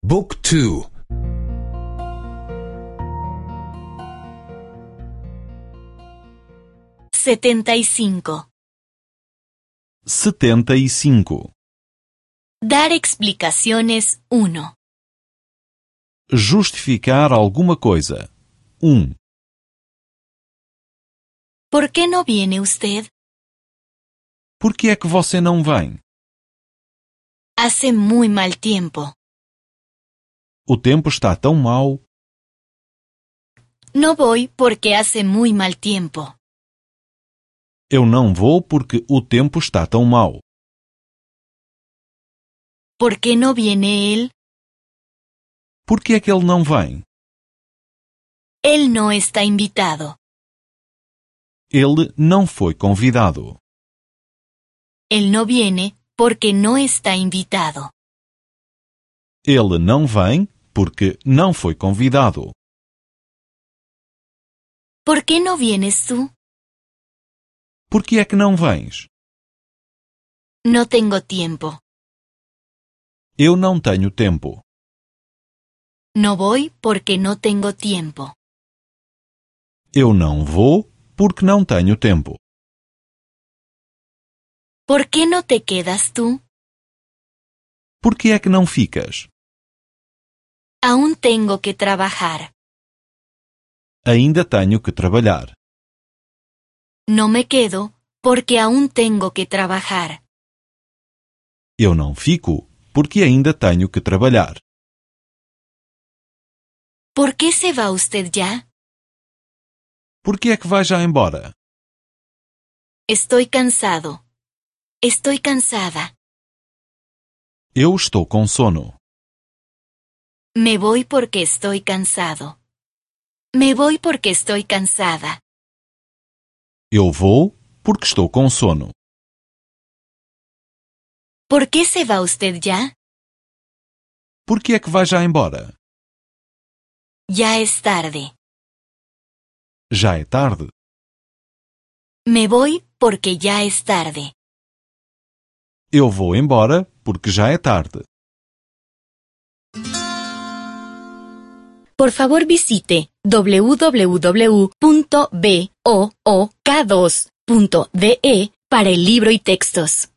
Book 2. 75. 75. Dar explicaciones 1. Justificar alguma coisa. 1. ¿Por qué no viene usted? Por que é que você não vem? Hace muy mal tiempo. O tempo está tão mau. No voy porque hace muy mal tiempo. Eu não vou porque o tempo está tão mau. ¿Por qué no viene él? Por que é que ele não vem? Él no está invitado. Ele não foi convidado. Él no viene porque no está invitado. Ele não vem porque não foi convidado. ¿Por qué no vienes tú? Por que é que não vens? No tengo tiempo. Eu não tenho tempo. No voy porque no tengo tiempo. Eu não vou porque não tenho tempo. ¿Por qué no te quedas tú? Por que é que não ficas? Aún tengo que trabajar. Ainda tenho que trabalhar. No me quedo porque aún tengo que trabajar. Eu não fico porque ainda tenho que trabalhar. ¿Por qué se va usted ya? Por que é que vai já embora? Estoy cansado. Estoy cansada. Eu estou com sono. Me voy porque estoy cansado. Me voy porque estoy cansada. Eu vou porque estou com sono. ¿Por qué se va usted ya? Por que é que vai já embora? Ya es tarde. Já é tarde. Me voy porque ya es tarde. Eu vou embora porque já é tarde. Por favor visite www.book2.de para el libro y textos.